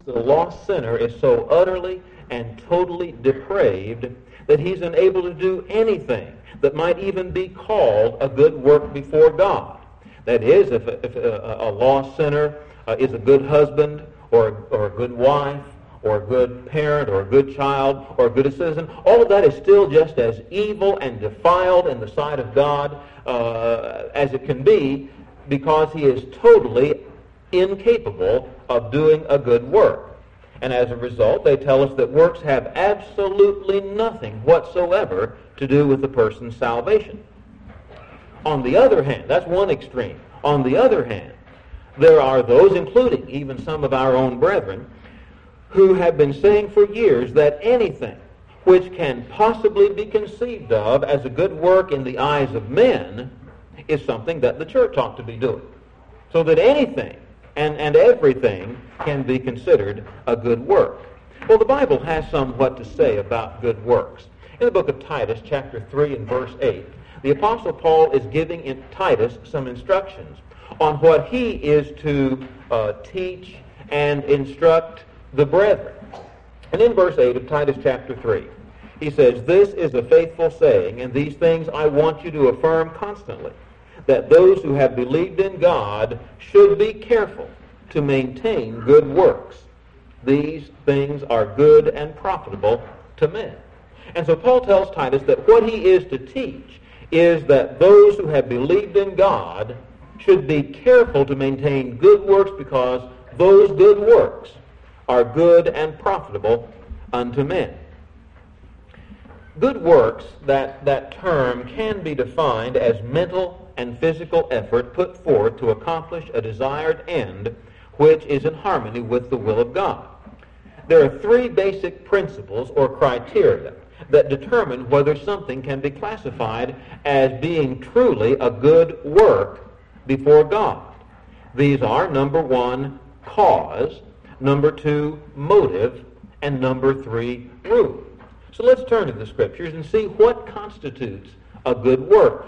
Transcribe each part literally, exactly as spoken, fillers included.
the lost sinner is so utterly and totally depraved that he's unable to do anything that might even be called a good work before God. That is, if a, if a, a lost sinner uh, is a good husband or, or a good wife or a good parent or a good child or a good citizen, all of that is still just as evil and defiled in the sight of God uh, as it can be, because he is totally incapable of doing a good work. And as a result, they tell us that works have absolutely nothing whatsoever to do with the person's salvation. On the other hand, that's one extreme. On the other hand, there are those, including even some of our own brethren, who have been saying for years that anything which can possibly be conceived of as a good work in the eyes of men is something that the church ought to be doing. So that anything and, and everything can be considered a good work. Well, the Bible has somewhat to say about good works. In the book of Titus, chapter three and verse eight, the Apostle Paul is giving in Titus some instructions on what he is to uh, teach and instruct the brethren. And in verse eight of Titus chapter three, he says, "This is a faithful saying, and these things I want you to affirm constantly, that those who have believed in God should be careful to maintain good works. These things are good and profitable to men." And so Paul tells Titus that what he is to teach is that those who have believed in God should be careful to maintain good works, because those good works are good and profitable unto men. Good works, that, that term can be defined as mental and physical effort put forth to accomplish a desired end which is in harmony with the will of God. There are three basic principles or criteria that determine whether something can be classified as being truly a good work before God. These are, number one, cause, number two, motive, and number three, rule. So let's turn to the Scriptures and see what constitutes a good work.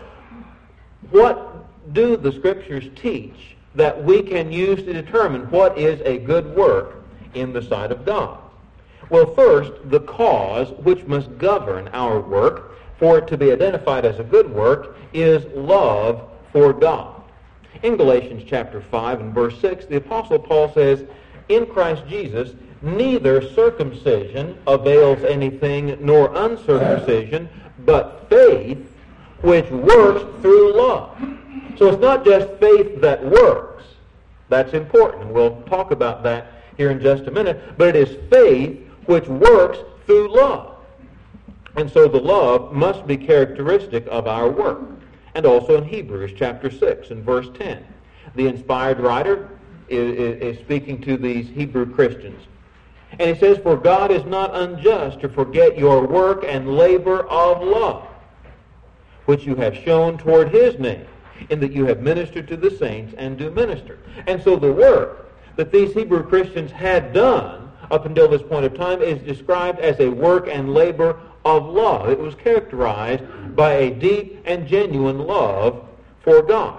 What do the Scriptures teach that we can use to determine what is a good work in the sight of God? Well, first, the cause which must govern our work for it to be identified as a good work is love for God. In Galatians chapter five and verse six, the Apostle Paul says, "In Christ Jesus, neither circumcision avails anything nor uncircumcision, but faith which works through love." So it's not just faith that works. That's important. We'll talk about that here in just a minute. But it is faith which works through love. And so the love must be characteristic of our work. And also in Hebrews chapter six and verse ten, the inspired writer is, is speaking to these Hebrew Christians. And he says, "For God is not unjust to forget your work and labor of love, which you have shown toward his name, in that you have ministered to the saints and do minister." And so the work that these Hebrew Christians had done up until this point of time is described as a work and labor of love. It was characterized by a deep and genuine love for God.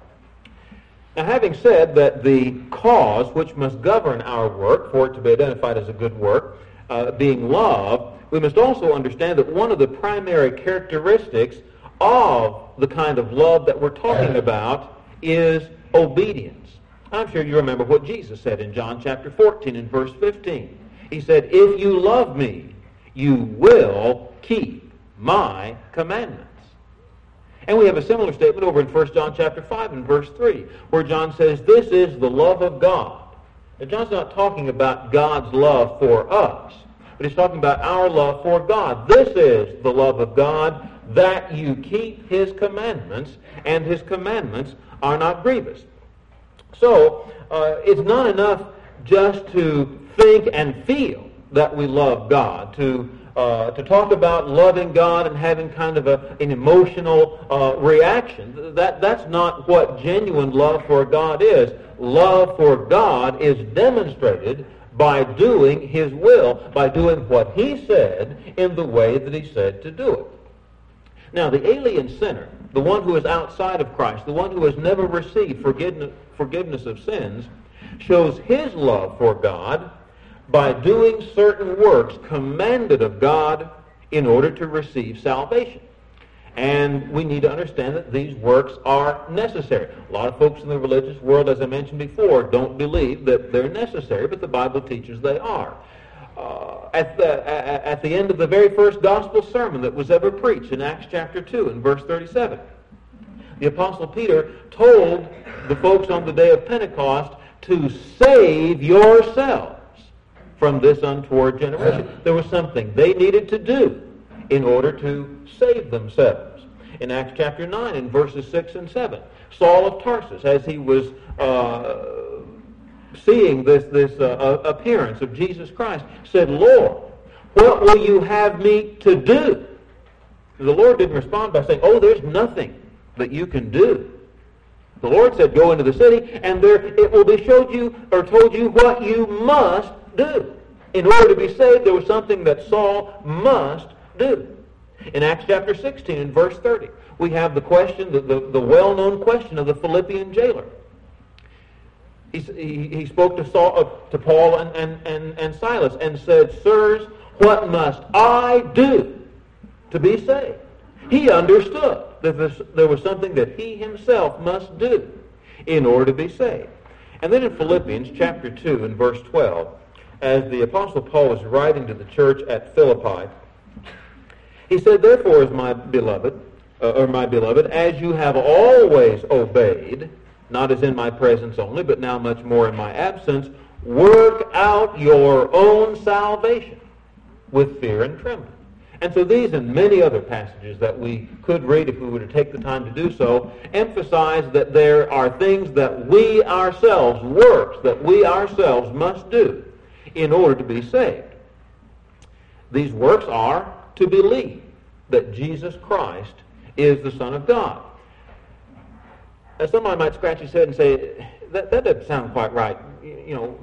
Now, having said that the cause which must govern our work for it to be identified as a good work, uh, being love, we must also understand that one of the primary characteristics of the kind of love that we're talking about is obedience. I'm sure you remember what Jesus said in John chapter fourteen and verse fifteen. He said, "If you love me, you will keep my commandments." And we have a similar statement over in First John chapter five and verse three, where John says, "This is the love of God." Now, John's not talking about God's love for us, but he's talking about our love for God. This is the love of God, that you keep his commandments, and his commandments are not grievous. So, uh, it's not enough just to think and feel that we love God, to uh, to talk about loving God and having kind of a, an emotional uh, reaction. That That's not what genuine love for God is. Love for God is demonstrated by doing his will, by doing what he said in the way that he said to do it. Now, the alien sinner, the one who is outside of Christ, the one who has never received forgiveness, forgiveness of sins, shows his love for God by doing certain works commanded of God in order to receive salvation. And we need to understand that these works are necessary. A lot of folks in the religious world, as I mentioned before, don't believe that they're necessary, but the Bible teaches they are. Uh, at, the, at the end of the very first gospel sermon that was ever preached in Acts chapter two and verse thirty-seven, the Apostle Peter told the folks on the day of Pentecost to save yourselves from this untoward generation. There was something they needed to do in order to save themselves. In Acts chapter nine, in verses six and seven, Saul of Tarsus, as he was uh, seeing this, this uh, appearance of Jesus Christ, said, Lord, what will you have me to do? The Lord didn't respond by saying, oh, there's nothing that you can do. The Lord said, go into the city, and there it will be showed you or told you what you must do. In order to be saved, there was something that Saul must do. In Acts chapter sixteen, in verse thirty, we have the question, the, the, the well-known question of the Philippian jailer. He, he, he spoke to, Saul, uh, to Paul and, and, and, and Silas and said, sirs, what must I do to be saved? He understood that this, there was something that he himself must do in order to be saved. And then in Philippians chapter two and verse twelve, as the Apostle Paul was writing to the church at Philippi, he said, therefore, as my beloved, uh, or my beloved, as you have always obeyed, not as in my presence only, but now much more in my absence, work out your own salvation with fear and trembling. And so these and many other passages that we could read if we were to take the time to do so emphasize that there are things that we ourselves, works that we ourselves must do in order to be saved. These works are to believe that Jesus Christ is the Son of God. Now, somebody might scratch his head and say, that, that doesn't sound quite right. You know,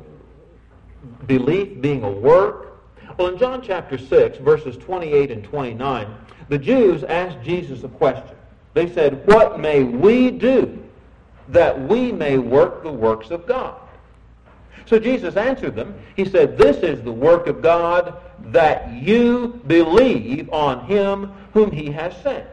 belief being a work. Well, in John chapter six, verses twenty-eight and twenty-nine, the Jews asked Jesus a question. They said, what may we do that we may work the works of God? So Jesus answered them. He said, this is the work of God, that you believe on him whom he has sent.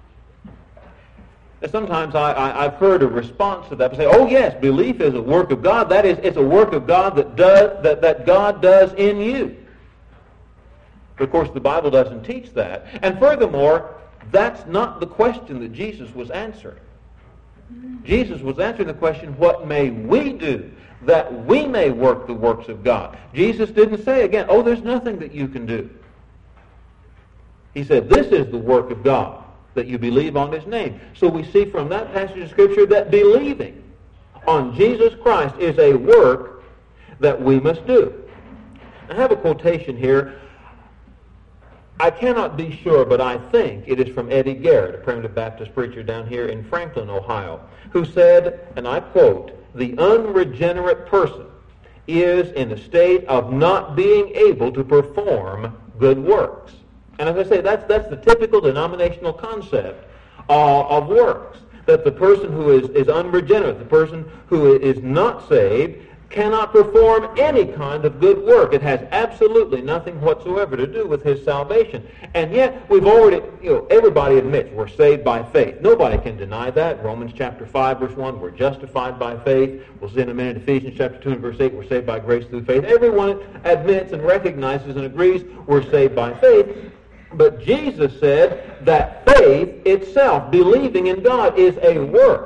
And sometimes I, I, I've heard a response to that. Say, oh yes, belief is a work of God. That is, it's a work of God that does that, that God does in you. But of course, the Bible doesn't teach that. And furthermore, that's not the question that Jesus was answering. Jesus was answering the question, what may we do that we may work the works of God? Jesus didn't say again, oh, there's nothing that you can do. He said, this is the work of God, that you believe on his name. So we see from that passage of Scripture that believing on Jesus Christ is a work that we must do. I have a quotation here. I cannot be sure, but I think it is from Eddie Garrett, a primitive Baptist preacher down here in Franklin, Ohio, who said, and I quote, the unregenerate person is in a state of not being able to perform good works. And as I say, that's, that's the typical denominational concept uh, of works, that the person who is, is unregenerate, the person who is not saved, cannot perform any kind of good work. It has absolutely nothing whatsoever to do with his salvation. And yet, we've already, you know, everybody admits we're saved by faith. Nobody can deny that. Romans chapter five, verse one, we're justified by faith. We'll see in a minute, Ephesians chapter two and verse eight, we're saved by grace through faith. Everyone admits and recognizes and agrees we're saved by faith. But Jesus said that faith itself, believing in God, is a work.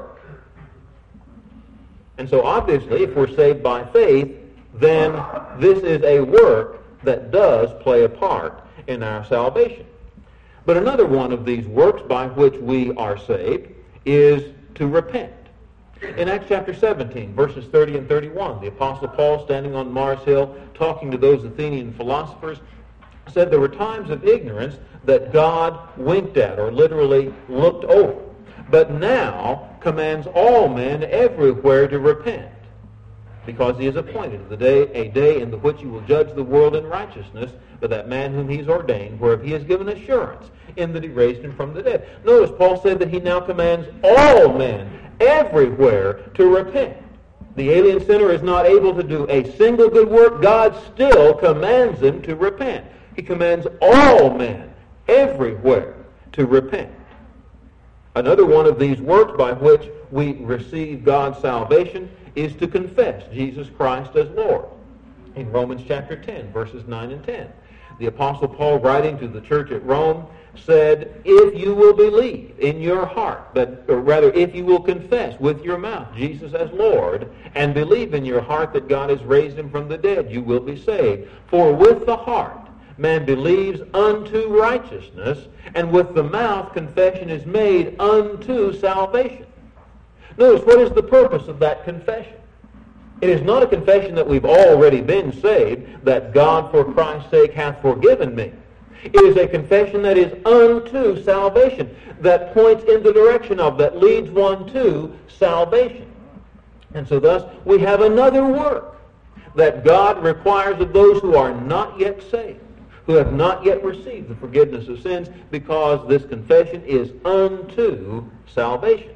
And so obviously, if we're saved by faith, then this is a work that does play a part in our salvation. But another one of these works by which we are saved is to repent. In Acts chapter seventeen, verses thirty and thirty-one, the Apostle Paul, standing on Mars Hill, talking to those Athenian philosophers, said there were times of ignorance that God winked at, or literally looked over, but now commands all men everywhere to repent, because he has appointed the day, a day in the which he will judge the world in righteousness by that man whom he has ordained, whereof he has given assurance in that he raised him from the dead. Notice Paul said that he now commands all men everywhere to repent. the alien sinner is not able to do a single good work, God still commands them to repent. He commands all men, everywhere, to repent. Another one of these works by which we receive God's salvation is to confess Jesus Christ as Lord. In Romans chapter ten, verses nine and ten, the Apostle Paul, writing to the church at Rome, said, if you will believe in your heart, but, or rather, if you will confess with your mouth Jesus as Lord, and believe in your heart that God has raised him from the dead, you will be saved. For with the heart man believes unto righteousness, and with the mouth confession is made unto salvation. Notice, what is the purpose of that confession? It is not a confession that we've already been saved, that God for Christ's sake hath forgiven me. It is a confession that is unto salvation, that points in the direction of, that leads one to salvation. And so thus we have another work that God requires of those who are not yet saved, who have not yet received the forgiveness of sins, because this confession is unto salvation.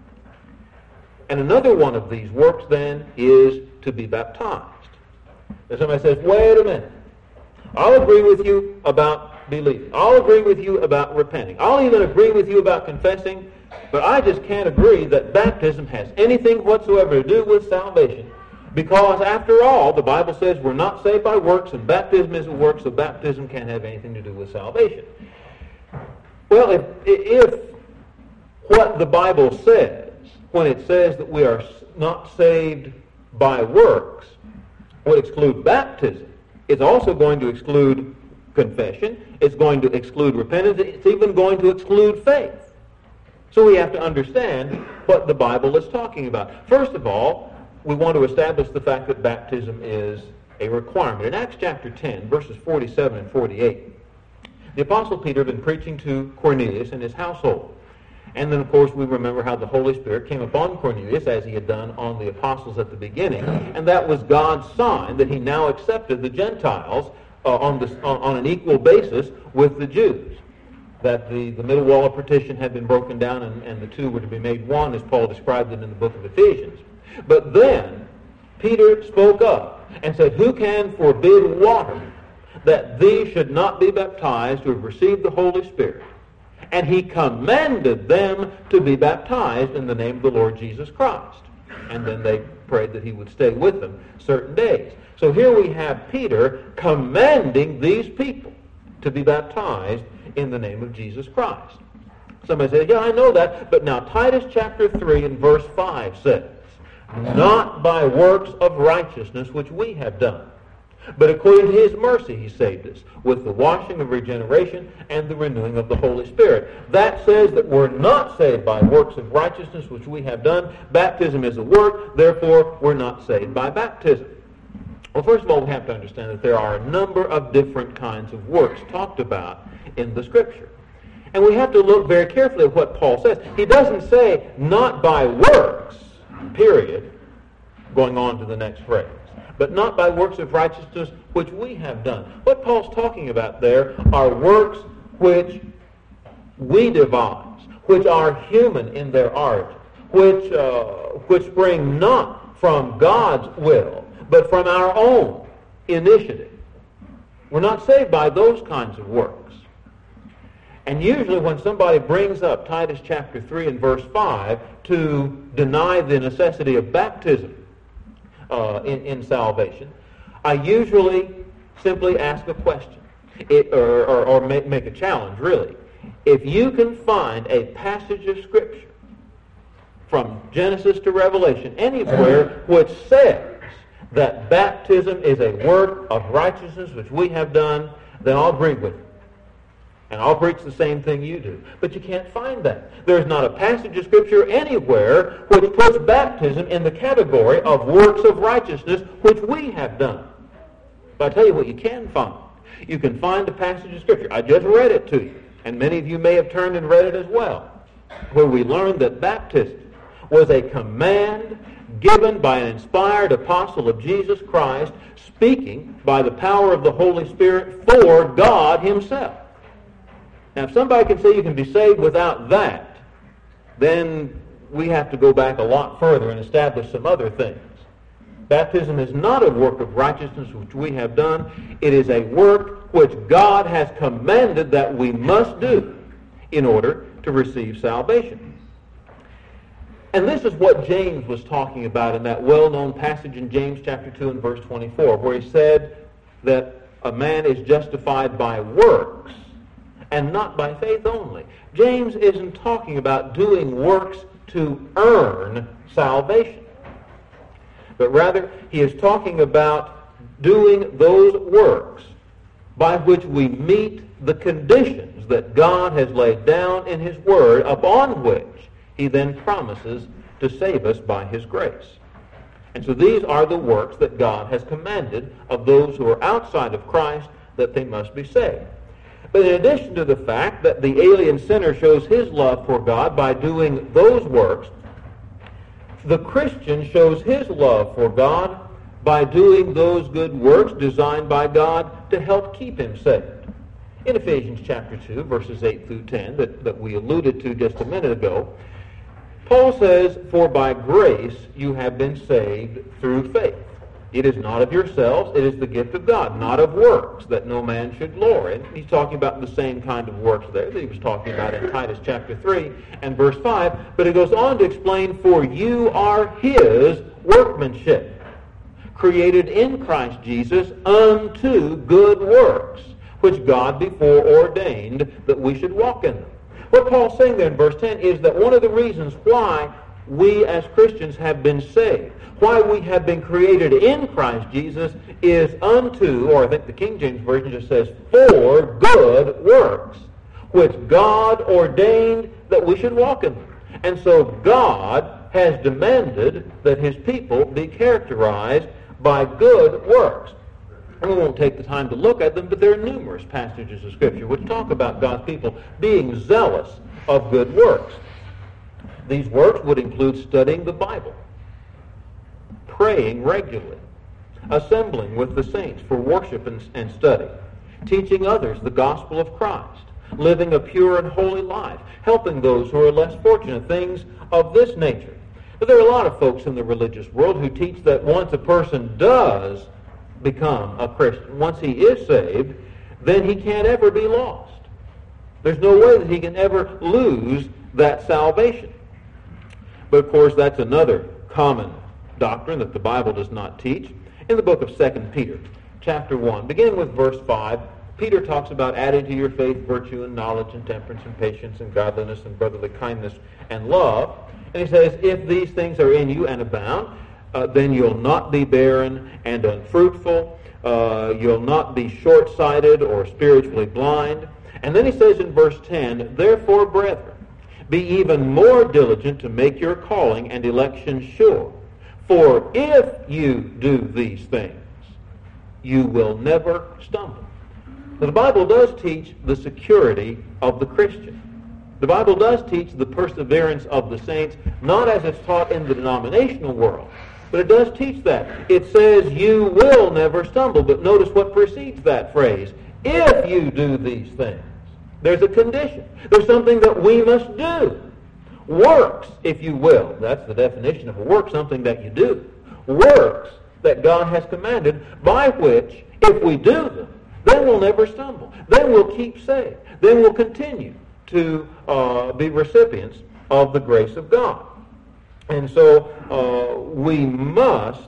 And another one of these works then is to be baptized. And somebody says, wait a minute, I'll agree with you about believing. I'll agree with you about repenting. I'll even agree with you about confessing, but I just can't agree that baptism has anything whatsoever to do with salvation, because after all, the Bible says we're not saved by works, and baptism is a work, so baptism can't have anything to do with salvation. Well, if, if what the Bible says, when it says that we are not saved by works, would exclude baptism, it's also going to exclude confession, it's going to exclude repentance, it's even going to exclude faith. So we have to understand what the Bible is talking about. First of all, we want to establish the fact that baptism is a requirement. In Acts chapter ten, verses forty-seven and forty-eight, the Apostle Peter had been preaching to Cornelius and his household. And then, of course, we remember how the Holy Spirit came upon Cornelius, as he had done on the apostles at the beginning, and that was God's sign that he now accepted the Gentiles uh, on, this, on, on an equal basis with the Jews, that the, the middle wall of partition had been broken down, and, and the two were to be made one, as Paul described it in the book of Ephesians. But then Peter spoke up and said, who can forbid water, that these should not be baptized who have received the Holy Spirit? And he commanded them to be baptized in the name of the Lord Jesus Christ. And then they prayed that he would stay with them certain days. So here we have Peter commanding these people to be baptized in the name of Jesus Christ. Somebody says, yeah, I know that, but now Titus chapter three and verse five says, not by works of righteousness which we have done, but according to his mercy he saved us, with the washing of regeneration and the renewing of the Holy Spirit. That says that we're not saved by works of righteousness which we have done. Baptism is a work, therefore we're not saved by baptism. Well, first of all, we have to understand that there are a number of different kinds of works talked about in the Scripture. And we have to look very carefully at what Paul says. He doesn't say, not by works, period, going on to the next phrase, but not by works of righteousness which we have done. What Paul's talking about there are works which we devise, which are human in their origin, which, uh, which spring not from God's will, but from our own initiative. We're not saved by those kinds of works. And usually when somebody brings up Titus chapter three and verse five to deny the necessity of baptism uh, in, in salvation, I usually simply ask a question, it, or, or, or make, make a challenge, really. If you can find a passage of Scripture from Genesis to Revelation, anywhere which says that baptism is a work of righteousness which we have done, then I'll agree with you. And I'll preach the same thing you do. But you can't find that. There's not a passage of Scripture anywhere which puts baptism in the category of works of righteousness which we have done. But I tell you what you can find. You can find a passage of Scripture. I just read it to you, and many of you may have turned and read it as well, where we learned that baptism was a command given by an inspired apostle of Jesus Christ, speaking by the power of the Holy Spirit for God himself. Now, if somebody can say you can be saved without that, then we have to go back a lot further and establish some other things. Baptism is not a work of righteousness which we have done. It is a work which God has commanded that we must do in order to receive salvation. And this is what James was talking about in that well-known passage in James chapter two and verse twenty-four, where he said that a man is justified by works and not by faith only. James isn't talking about doing works to earn salvation, but rather he is talking about doing those works by which we meet the conditions that God has laid down in His Word, upon which He then promises to save us by His grace. And so these are the works that God has commanded of those who are outside of Christ, that they must be saved. But in addition to the fact that the alien sinner shows his love for God by doing those works, the Christian shows his love for God by doing those good works designed by God to help keep him saved. In Ephesians chapter two, verses eight through ten, that, that we alluded to just a minute ago, Paul says, "For by grace you have been saved through faith. It is not of yourselves, it is the gift of God, not of works, that no man should glory." And he's talking about the same kind of works there that he was talking about in Titus chapter three and verse five. But it goes on to explain, "For you are His workmanship, created in Christ Jesus unto good works, which God before ordained that we should walk in them." What Paul's saying there in verse ten is that one of the reasons why we as Christians have been saved, why we have been created in Christ Jesus, is unto, or I think the King James Version just says, for good works, which God ordained that we should walk in them. And so God has demanded that His people be characterized by good works. And we won't take the time to look at them, but there are numerous passages of Scripture which talk about God's people being zealous of good works. These works would include studying the Bible, praying regularly, assembling with the saints for worship and, and study, teaching others the gospel of Christ, living a pure and holy life, helping those who are less fortunate, things of this nature. But there are a lot of folks in the religious world who teach that once a person does become a Christian, once he is saved, then he can't ever be lost. There's no way that he can ever lose that salvation. But of course, that's another common doctrine that the Bible does not teach. In the book of Second Peter, chapter one, beginning with verse five, Peter talks about adding to your faith virtue and knowledge and temperance and patience and godliness and brotherly kindness and love. And he says, if these things are in you and abound, uh, then you'll not be barren and unfruitful. Uh, you'll not be short-sighted or spiritually blind. And then he says in verse ten, therefore, brethren, be even more diligent to make your calling and election sure. For if you do these things, you will never stumble. Now, the Bible does teach the security of the Christian. The Bible does teach the perseverance of the saints, not as it's taught in the denominational world, but it does teach that. It says you will never stumble, but notice what precedes that phrase. If you do these things. There's a condition. There's something that we must do. Works, if you will. That's the definition of a work, something that you do. Works that God has commanded, by which, if we do them, then we'll never stumble. Then we'll keep saved. Then we'll continue to uh, be recipients of the grace of God. And so uh, we must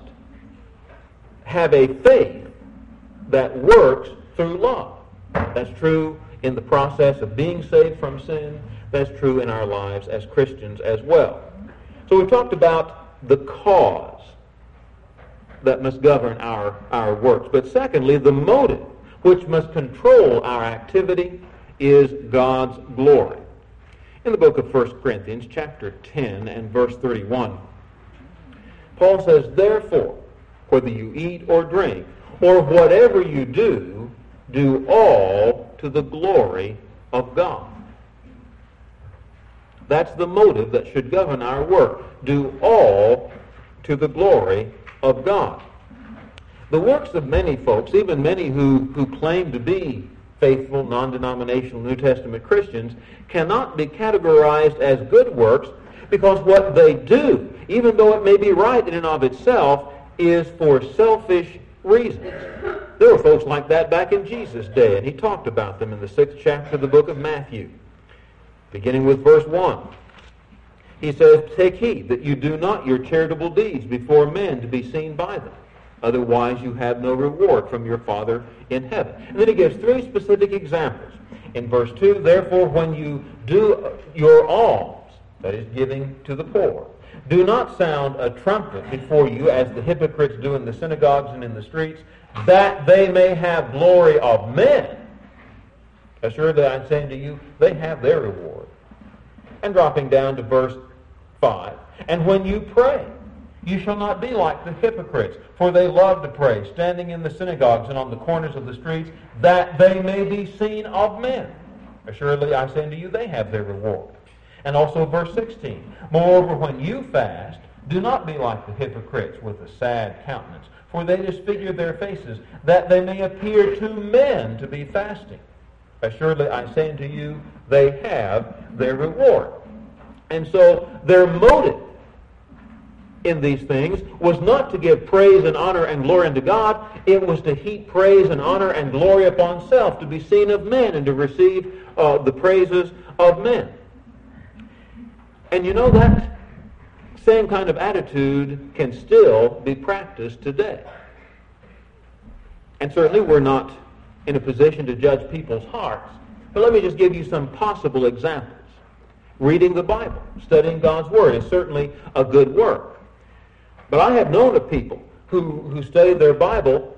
have a faith that works through love. That's true in the process of being saved from sin. That's true in our lives as Christians as well. So we've talked about the cause that must govern our, our works. But secondly, the motive which must control our activity is God's glory. In the book of First Corinthians, chapter ten and verse thirty-one, Paul says, therefore, whether you eat or drink, or whatever you do, do all to the glory of God. That's the motive that should govern our work. Do all to the glory of God. The works of many folks, even many who, who claim to be faithful, non-denominational New Testament Christians, cannot be categorized as good works because what they do, even though it may be right in and of itself, is for selfish reasons. There were folks like that back in Jesus' day, and he talked about them in the sixth chapter of the book of Matthew, beginning with verse one. He says, "Take heed that you do not your charitable deeds before men to be seen by them. Otherwise you have no reward from your Father in heaven." And then he gives three specific examples. In verse two, "Therefore when you do your alms," that is, giving to the poor, "do not sound a trumpet before you as the hypocrites do in the synagogues and in the streets, that they may have glory of men. Assuredly I say unto you, they have their reward." And dropping down to verse five, "And when you pray, you shall not be like the hypocrites, for they love to pray, standing in the synagogues and on the corners of the streets, that they may be seen of men. Assuredly I say unto you, they have their reward." And also verse sixteen, "Moreover, when you fast, do not be like the hypocrites with a sad countenance, for they disfigure their faces, that they may appear to men to be fasting. Assuredly I say unto you, they have their reward." And so their motive in these things was not to give praise and honor and glory unto God. It was to heap praise and honor and glory upon self, to be seen of men and to receive uh, the praises of men. And you know, that same kind of attitude can still be practiced today. And certainly we're not in a position to judge people's hearts. But let me just give you some possible examples. Reading the Bible, studying God's Word is certainly a good work. But I have known of people who, who studied their Bible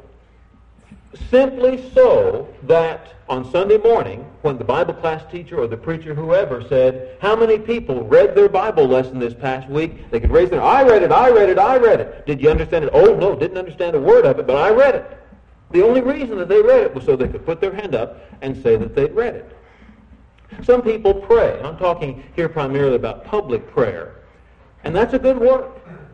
simply so that on Sunday morning, when the Bible class teacher or the preacher, whoever, said, "How many people read their Bible lesson this past week?" they could raise their, "I read it, I read it, I read it." "Did you understand it?" "Oh, no, didn't understand a word of it, but I read it." The only reason that they read it was so they could put their hand up and say that they'd read it. Some people pray. I'm talking here primarily about public prayer. And that's a good work.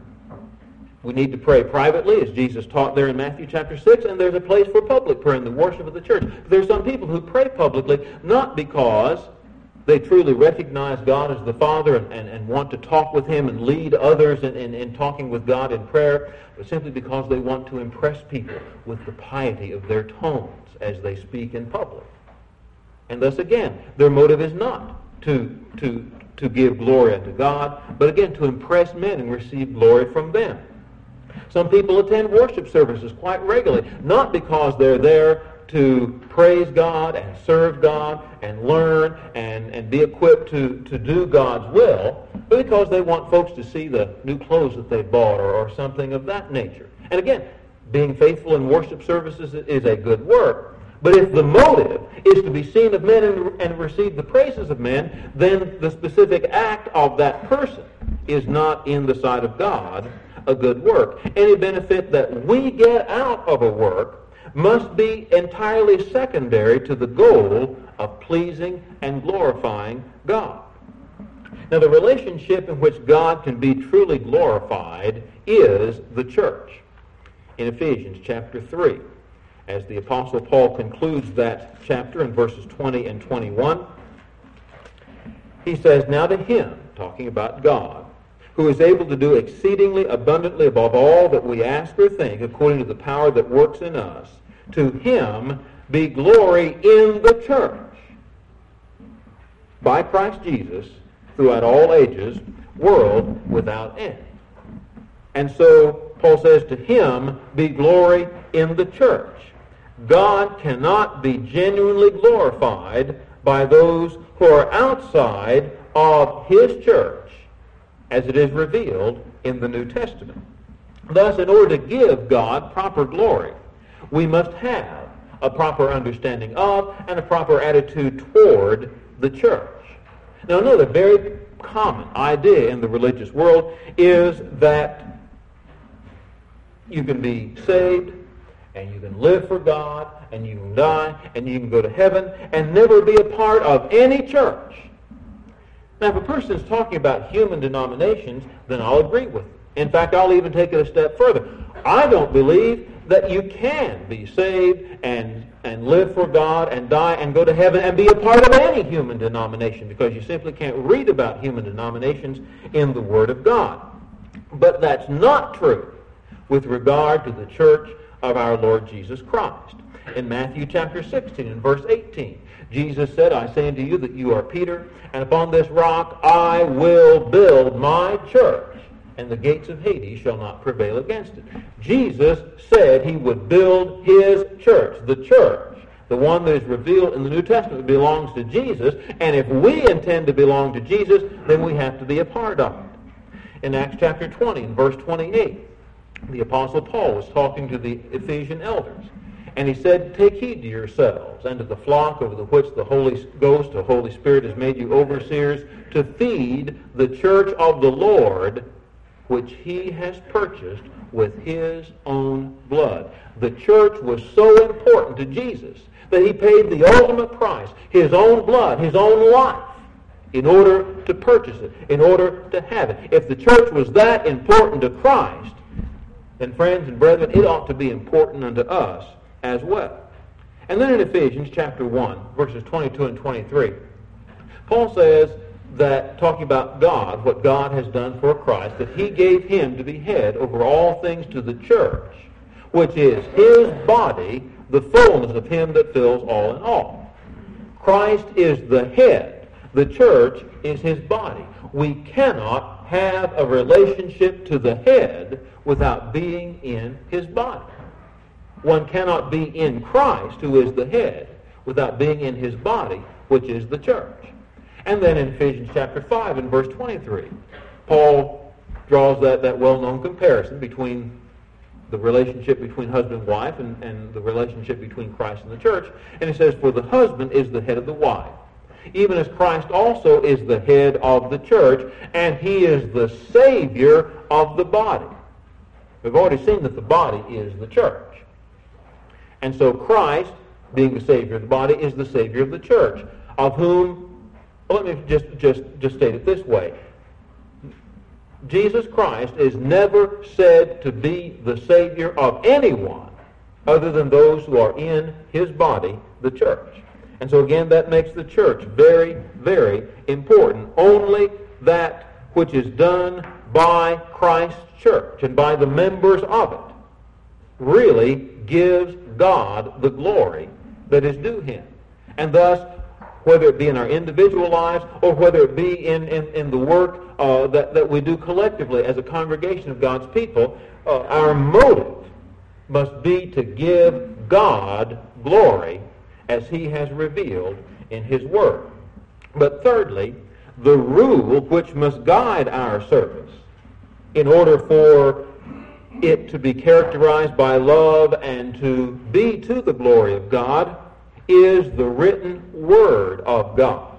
We need to pray privately, as Jesus taught there in Matthew chapter six, and there's a place for public prayer in the worship of the church. But there's some people who pray publicly not because they truly recognize God as the Father and, and, and want to talk with Him and lead others in, in, in talking with God in prayer, but simply because they want to impress people with the piety of their tones as they speak in public. And thus again, their motive is not to, to, to give glory unto God, but again to impress men and receive glory from them. Some people attend worship services quite regularly, not because they're there to praise God and serve God and learn and, and be equipped to, to do God's will, but because they want folks to see the new clothes that they bought or, or something of that nature. And again, being faithful in worship services is a good work, but if the motive is to be seen of men and, and receive the praises of men, then the specific act of that person is not in the sight of God a good work. Any benefit that we get out of a work must be entirely secondary to the goal of pleasing and glorifying God. Now, the relationship in which God can be truly glorified is the church. In Ephesians chapter three, as the Apostle Paul concludes that chapter in verses twenty and twenty-one, he says, "Now to Him," talking about God, "who is able to do exceedingly abundantly above all that we ask or think, according to the power that works in us, to Him be glory in the church by Christ Jesus throughout all ages, world without end." And so Paul says, to Him be glory in the church. God cannot be genuinely glorified by those who are outside of His church, as it is revealed in the New Testament. Thus, in order to give God proper glory, we must have a proper understanding of and a proper attitude toward the church. Now, another very common idea in the religious world is that you can be saved and you can live for God and you can die and you can go to heaven and never be a part of any church. Now, if a person is talking about human denominations, then I'll agree with them. In fact, I'll even take it a step further. I don't believe that you can be saved and, and live for God and die and go to heaven and be a part of any human denomination, because you simply can't read about human denominations in the Word of God. But that's not true with regard to the church of our Lord Jesus Christ. In Matthew chapter sixteen and verse eighteen, Jesus said, I say unto you that you are Peter, and upon this rock I will build my church, and the gates of Hades shall not prevail against it. Jesus said he would build his church, the church, the one that is revealed in the New Testament, belongs to Jesus, and if we intend to belong to Jesus, then we have to be a part of it. In Acts chapter twenty, and verse twenty-eight, the Apostle Paul was talking to the Ephesian elders, and he said, take heed to yourselves and to the flock over the which the Holy Ghost, the Holy Spirit, has made you overseers, to feed the church of the Lord, which he has purchased with his own blood. The church was so important to Jesus that he paid the ultimate price, his own blood, his own life, in order to purchase it, in order to have it. If the church was that important to Christ, then friends and brethren, it ought to be important unto us as well. And then in Ephesians chapter one, verses twenty-two and twenty-three, Paul says that, talking about God, what God has done for Christ, that he gave him to be head over all things to the church, which is his body, the fullness of him that fills all in all. Christ is the head. The church is his body. We cannot have a relationship to the head without being in his body. One cannot be in Christ, who is the head, without being in his body, which is the church. And then in Ephesians chapter five and verse twenty-three, Paul draws that, that well-known comparison between the relationship between husband and wife and, and the relationship between Christ and the church. And he says, for the husband is the head of the wife, even as Christ also is the head of the church, and he is the Savior of the body. We've already seen that the body is the church. And so Christ, being the Savior of the body, is the Savior of the church, of whom, let me just, just, just state it this way. Jesus Christ is never said to be the Savior of anyone other than those who are in his body, the church. And so again, that makes the church very, very important. Only that which is done by Christ's church and by the members of it really gives God the glory that is due him. And thus, whether it be in our individual lives or whether it be in, in, in the work uh, that, that we do collectively as a congregation of God's people, uh, our motive must be to give God glory as he has revealed in his word. But thirdly, the rule which must guide our service in order for it to be characterized by love and to be to the glory of God is the written word of God.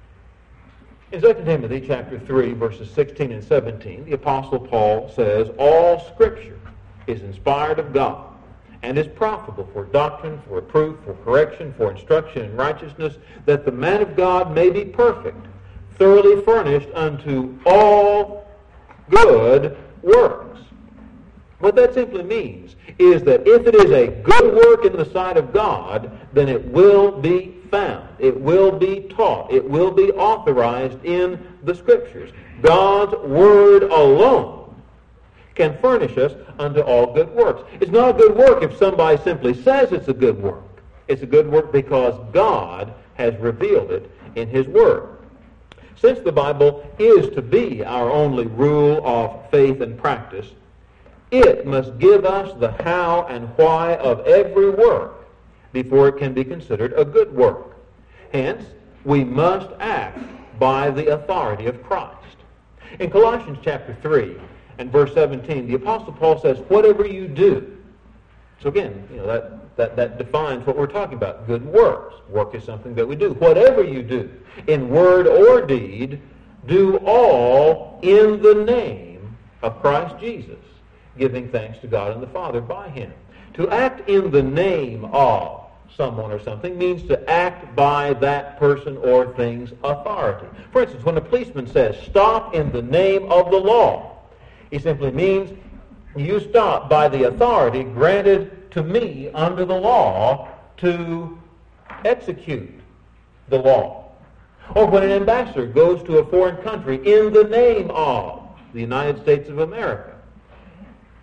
In Second Timothy chapter three, verses sixteen and seventeen, the Apostle Paul says, all Scripture is inspired of God and is profitable for doctrine, for reproof, for correction, for instruction in righteousness, that the man of God may be perfect, thoroughly furnished unto all good works. What that simply means is that if it is a good work in the sight of God, then it will be found. It will be taught. It will be authorized in the Scriptures. God's Word alone can furnish us unto all good works. It's not a good work if somebody simply says it's a good work. It's a good work because God has revealed it in his Word. Since the Bible is to be our only rule of faith and practice, it must give us the how and why of every work before it can be considered a good work. Hence, we must act by the authority of Christ. In Colossians chapter three and verse seventeen, the Apostle Paul says, whatever you do. So again, you know, that, that, that defines what we're talking about, good works. Work is something that we do. Whatever you do, in word or deed, do all in the name of Christ Jesus, giving thanks to God and the Father by him. To act in the name of someone or something means to act by that person or thing's authority. For instance, when a policeman says, stop in the name of the law, he simply means you stop by the authority granted to me under the law to execute the law. Or when an ambassador goes to a foreign country in the name of the United States of America,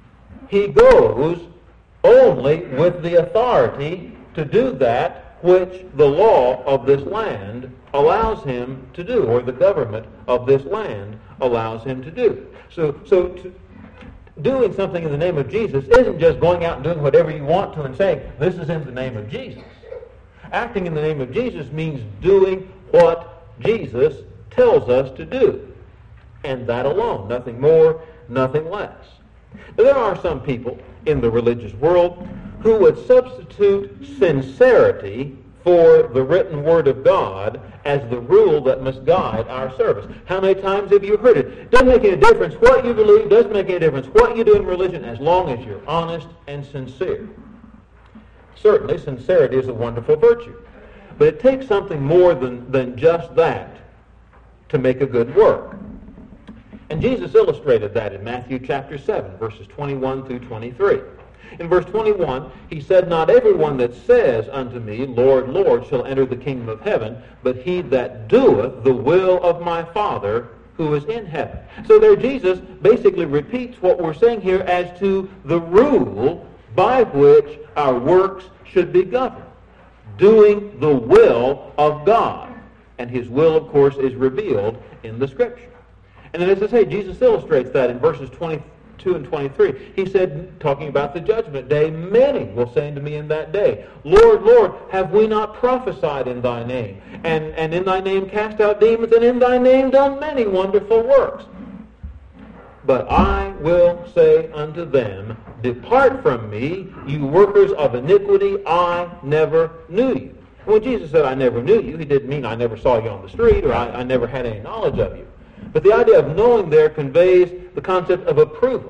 He goes only with the authority to do that which the law of this land allows him to do, or the government of this land allows him to do. So, so to, doing something in the name of Jesus isn't just going out and doing whatever you want to and saying, this is in the name of Jesus. Acting in the name of Jesus means doing what Jesus tells us to do. And that alone, nothing more, nothing less. Now, there are some people in the religious world who would substitute sincerity for the written Word of God as the rule that must guide our service. How many times have you heard it? Doesn't make any difference what you believe, doesn't make any difference what you do in religion, as long as you're honest and sincere. Certainly, sincerity is a wonderful virtue. But it takes something more than, than just that to make a good work. And Jesus illustrated that in Matthew chapter seven, verses twenty-one through twenty-three. In verse twenty-one, he said, "Not everyone that says unto me, Lord, Lord, shall enter the kingdom of heaven, but he that doeth the will of my Father who is in heaven." So there Jesus basically repeats what we're saying here as to the rule by which our works should be governed. Doing the will of God. And his will, of course, is revealed in the Scripture. And then, as I say, Jesus illustrates that in verses twenty-two and twenty-three. He said, talking about the judgment day, "Many will say unto me in that day, Lord, Lord, have we not prophesied in thy name? And, and in thy name cast out demons, and in thy name done many wonderful works? But I will say unto them, Depart from me, you workers of iniquity, I never knew you." When Jesus said, "I never knew you," he didn't mean I never saw you on the street, or I, I never had any knowledge of you. But the idea of knowing there conveys the concept of approval.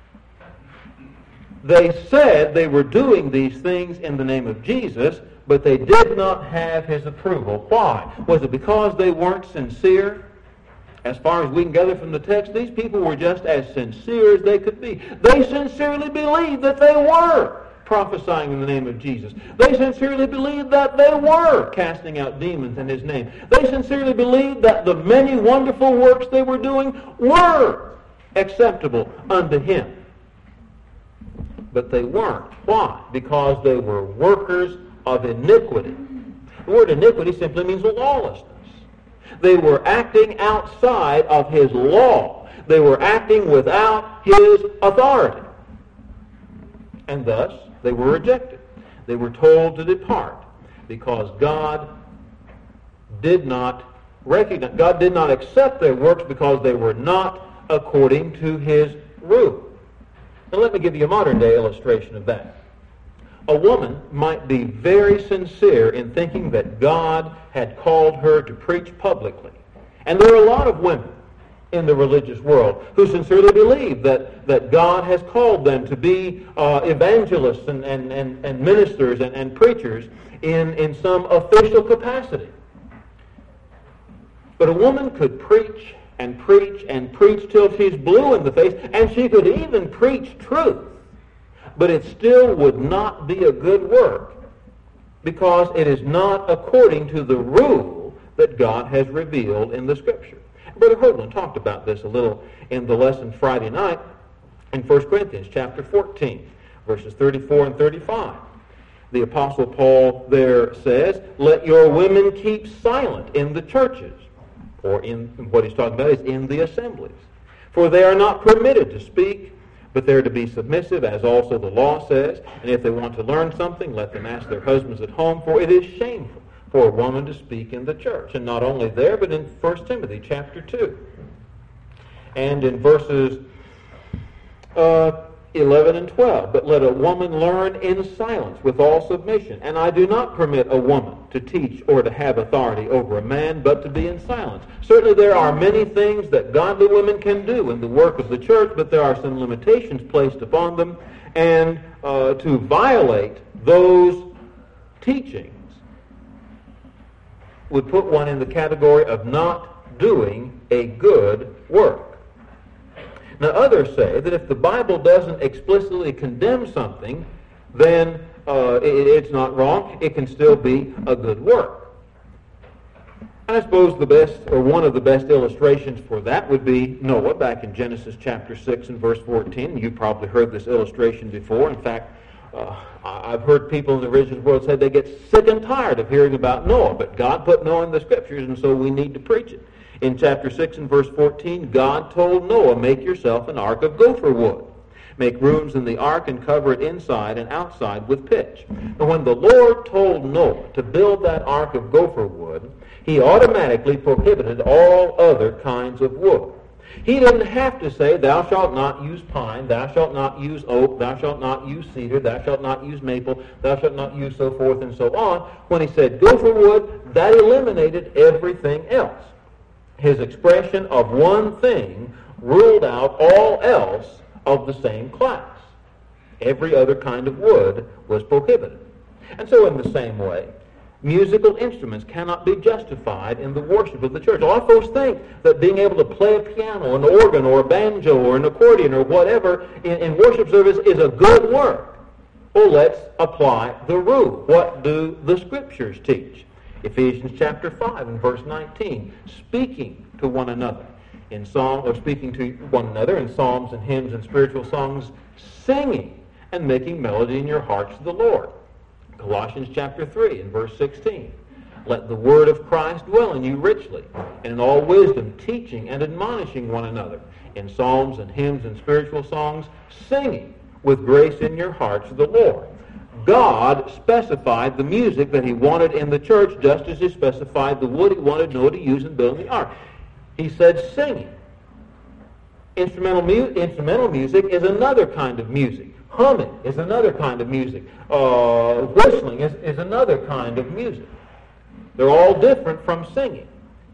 They said they were doing these things in the name of Jesus, but they did not have his approval. Why? Was it because they weren't sincere? As far as we can gather from the text, these people were just as sincere as they could be. They sincerely believed that they were prophesying in the name of Jesus. They sincerely believed that they were casting out demons in his name. They sincerely believed that the many wonderful works they were doing were acceptable unto him. But they weren't. Why? Because they were workers of iniquity. The word iniquity simply means lawlessness. They were acting outside of his law. They were acting without his authority. And thus, they were rejected. They were told to depart because God did not recognize, God did not accept their works because they were not according to his rule. Now let me give you a modern day illustration of that. A woman might be very sincere in thinking that God had called her to preach publicly. And there are a lot of women in the religious world who sincerely believe that, that God has called them to be uh, evangelists and, and, and, and ministers and, and preachers in, in some official capacity. But a woman could preach and preach and preach till she's blue in the face, and she could even preach truth. But it still would not be a good work because it is not according to the rule that God has revealed in the Scripture. Brother Hoagland talked about this a little in the lesson Friday night in First Corinthians chapter fourteen, verses thirty-four and thirty-five. The Apostle Paul there says, "Let your women keep silent in the churches," or in what he's talking about is in the assemblies. "For they are not permitted to speak, but they're to be submissive, as also the law says. And if they want to learn something, let them ask their husbands at home, for it is shameful for a woman to speak in the church." And not only there, but in First Timothy chapter two. And in verses uh, eleven and twelve, "But let a woman learn in silence with all submission. And I do not permit a woman to teach or to have authority over a man, but to be in silence." Certainly there are many things that godly women can do in the work of the church, but there are some limitations placed upon them. And uh, to violate those teachings would put one in the category of not doing a good work. Now, others say that if the Bible doesn't explicitly condemn something, then uh, it, it's not wrong. It can still be a good work. And I suppose the best, or one of the best illustrations for that would be Noah back in Genesis chapter six and verse fourteen. You've probably heard this illustration before. In fact, uh, I've heard people in the religious world say they get sick and tired of hearing about Noah, but God put Noah in the Scriptures, and so we need to preach it. In chapter six and verse fourteen, God told Noah, make yourself an ark of gopher wood. Make rooms in the ark and cover it inside and outside with pitch. And when the Lord told Noah to build that ark of gopher wood, he automatically prohibited all other kinds of wood. He didn't have to say, thou shalt not use pine, thou shalt not use oak, thou shalt not use cedar, thou shalt not use maple, thou shalt not use so forth and so on. When he said gopher wood, that eliminated everything else. His expression of one thing ruled out all else of the same class. Every other kind of wood was prohibited. And so in the same way, musical instruments cannot be justified in the worship of the church. A lot of folks think that being able to play a piano, an organ, or a banjo, or an accordion, or whatever in, in worship service is a good work. Well, let's apply the rule. What do the Scriptures teach? Ephesians chapter five and verse nineteen, speaking to one another in song, or speaking to one another in psalms and hymns and spiritual songs, singing and making melody in your hearts to the Lord. Colossians chapter three and verse sixteen, let the word of Christ dwell in you richly, and in all wisdom, teaching and admonishing one another in psalms and hymns and spiritual songs, singing with grace in your hearts to the Lord. God specified the music that he wanted in the church, just as he specified the wood he wanted Noah to use in building the ark. He said singing. Instrumental, mu- instrumental music is another kind of music. Humming is another kind of music. Uh, whistling is, is another kind of music. They're all different from singing.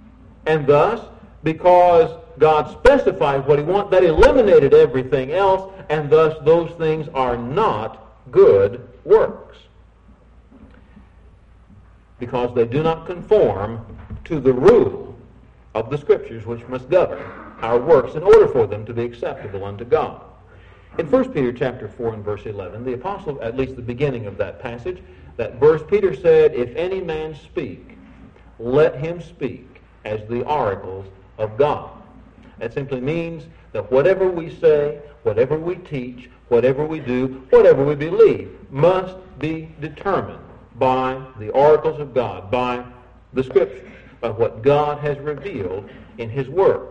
And thus, because God specified what he wanted, that eliminated everything else, and thus those things are not good works. Because they do not conform to the rule of the Scriptures, which must govern our works in order for them to be acceptable unto God. In First Peter chapter four and verse eleven, the apostle, at least the beginning of that passage, that verse, Peter said, if any man speak, let him speak as the oracles of God. That simply means that whatever we say, whatever we teach, whatever we do, whatever we believe, must be determined by the oracles of God, by the Scriptures, by what God has revealed in his Word.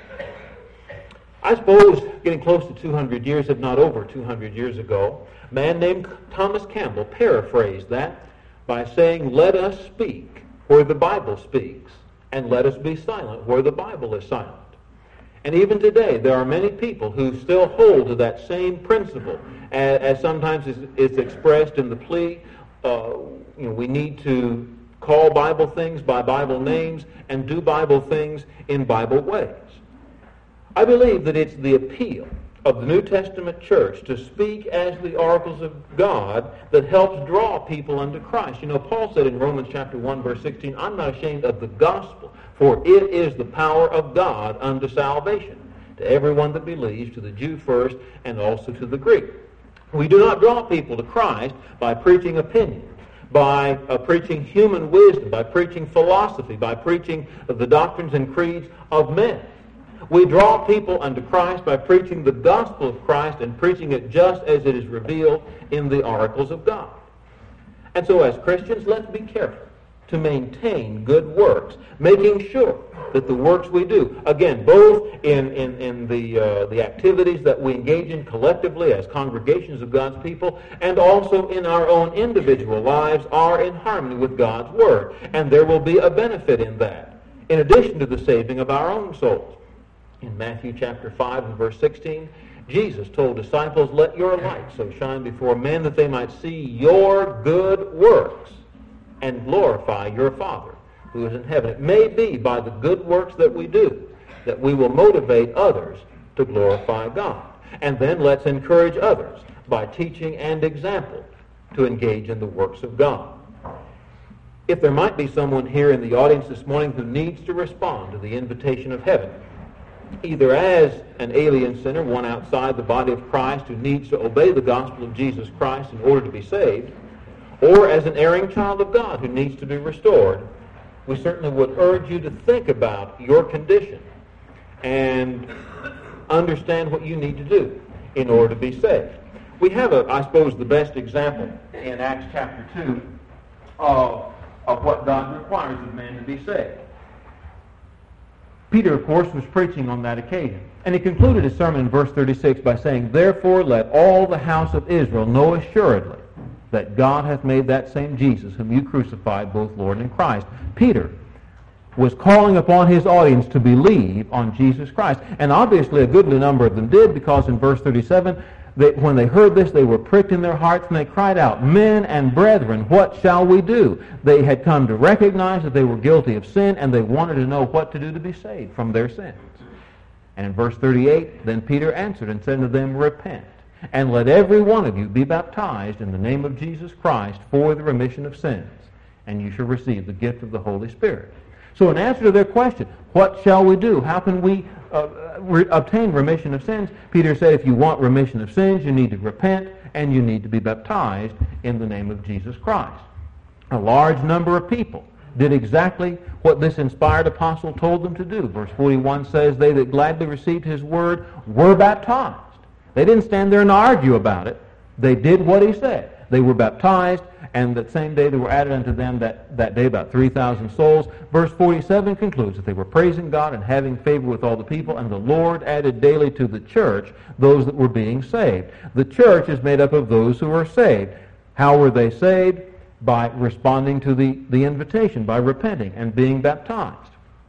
I suppose getting close to two hundred years, if not over two hundred years ago, a man named Thomas Campbell paraphrased that by saying, let us speak where the Bible speaks, and let us be silent where the Bible is silent. And even today, there are many people who still hold to that same principle, as, as sometimes is, is expressed in the plea, uh, you know, we need to call Bible things by Bible names and do Bible things in Bible ways. I believe that it's the appeal of the New Testament church to speak as the oracles of God that helps draw people unto Christ. You know, Paul said in Romans chapter one, verse sixteen, I'm not ashamed of the gospel, for it is the power of God unto salvation, to everyone that believes, to the Jew first, and also to the Greek. We do not draw people to Christ by preaching opinions, by uh, preaching human wisdom, by preaching philosophy, by preaching the doctrines and creeds of men. We draw people unto Christ by preaching the gospel of Christ and preaching it just as it is revealed in the oracles of God. And so as Christians, let's be careful to maintain good works, making sure that the works we do, again, both in, in, in the, uh, the activities that we engage in collectively as congregations of God's people, and also in our own individual lives, are in harmony with God's Word. And there will be a benefit in that, in addition to the saving of our own souls. In Matthew chapter five and verse sixteen, Jesus told disciples, let your light so shine before men that they might see your good works and glorify your Father who is in heaven. It may be by the good works that we do that we will motivate others to glorify God. And then let's encourage others by teaching and example to engage in the works of God. If there might be someone here in the audience this morning who needs to respond to the invitation of heaven, either as an alien sinner, one outside the body of Christ who needs to obey the gospel of Jesus Christ in order to be saved, or as an erring child of God who needs to be restored, we certainly would urge you to think about your condition and understand what you need to do in order to be saved. We have, a, I suppose, the best example in Acts chapter two of, of what God requires of man to be saved. Peter, of course, was preaching on that occasion. And he concluded his sermon in verse thirty-six by saying, "Therefore let all the house of Israel know assuredly that God hath made that same Jesus, whom you crucified, both Lord and Christ." Peter was calling upon his audience to believe on Jesus Christ. And obviously a goodly number of them did, because in verse thirty-seven, they, when they heard this, they were pricked in their hearts, and they cried out, "Men and brethren, what shall we do?" They had come to recognize that they were guilty of sin, and they wanted to know what to do to be saved from their sins. And in verse thirty-eight, then Peter answered and said to them, "Repent, and let every one of you be baptized in the name of Jesus Christ for the remission of sins, and you shall receive the gift of the Holy Spirit." So in answer to their question, what shall we do? How can we uh, re- obtain remission of sins? Peter said, if you want remission of sins, you need to repent, and you need to be baptized in the name of Jesus Christ. A large number of people did exactly what this inspired apostle told them to do. Verse forty-one says, "They that gladly received his word were baptized." They didn't stand there and argue about it. They did what he said. They were baptized, and that same day there were added unto them that, that day about three thousand souls. Verse forty-seven concludes that they were praising God and having favor with all the people, and the Lord added daily to the church those that were being saved. The church is made up of those who are saved. How were they saved? By responding to the, the invitation, by repenting and being baptized.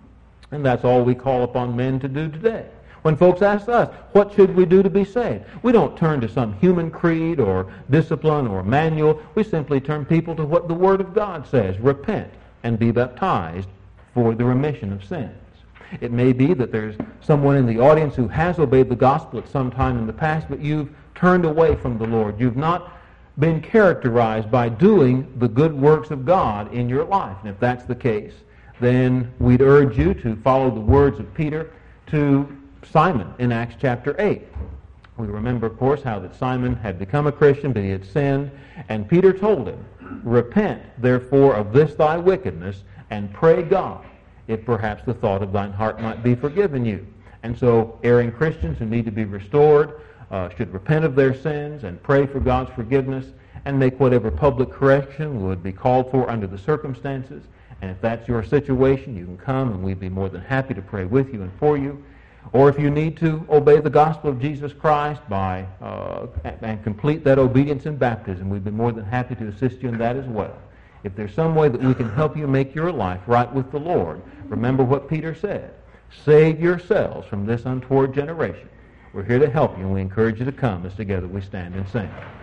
And that's all we call upon men to do today. When folks ask us, what should we do to be saved? We don't turn to some human creed or discipline or manual. We simply turn people to what the Word of God says. Repent and be baptized for the remission of sins. It may be that there's someone in the audience who has obeyed the gospel at some time in the past, but you've turned away from the Lord. You've not been characterized by doing the good works of God in your life. And if that's the case, then we'd urge you to follow the words of Peter to Simon in Acts chapter eight. We remember, of course, how that Simon had become a Christian, but he had sinned, and Peter told him, "Repent, therefore, of this thy wickedness, and pray God, if perhaps the thought of thine heart might be forgiven you." And so erring Christians who need to be restored uh, should repent of their sins and pray for God's forgiveness and make whatever public correction would be called for under the circumstances. And if that's your situation, you can come, and we'd be more than happy to pray with you and for you. Or if you need to obey the gospel of Jesus Christ by uh, and complete that obedience in baptism, we'd be more than happy to assist you in that as well. If there's some way that we can help you make your life right with the Lord, remember what Peter said. Save yourselves from this untoward generation. We're here to help you, and we encourage you to come as together we stand and sing.